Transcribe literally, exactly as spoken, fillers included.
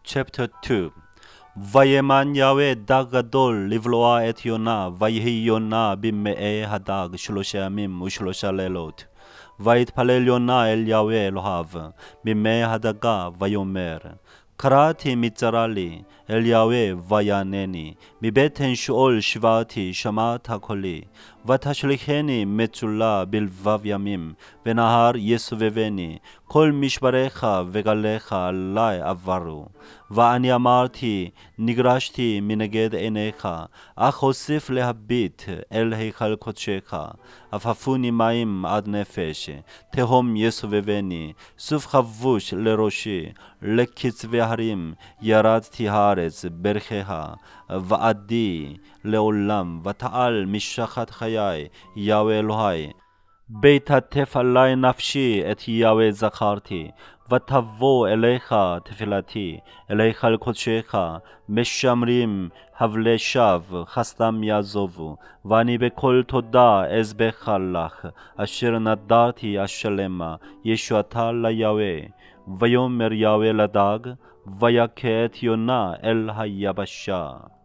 chapter two. וימן יהוה דג גדול לבלוע את יונה, ויהי יונה במעי הדג שלושה ימים ושלושה לילות. ויתפלל יונה אל יהוה אלוהיו במעי הדגה, ויאמר, קראתי מצרה לי אל יהוה ויענני, מבטן שאול שבעתי שמעת קולי, ותשליכני מצולה בלבב ימים, ונהר יסובבני, כל משבריך וגליך עלי עברו. ואני אמרתי, נגרשתי מנגד עיניך, אך אוסיף להביט אל היכל קודשך. עפפוני מים עד נפש, תהום יסובבני, סוף חבוש לראשי, לקצווי הרים ירדתי הארץ ברכיה, ועדי לעולם, ותעל משחת חיי, יהוה אלוהי. בהתעטף עלי נפשי את יהוה זכרתי, ותבוא אליך תפילתי, אל היכל קודשך, משמרים הבלי שווא, חסדם יעזובו, ואני בכל תודה אזבח לך, אשר נדרתי אשלמה, ישועתה ליהוה. ויאמר יהוה לדג, ויכה את יונה אל היבשה.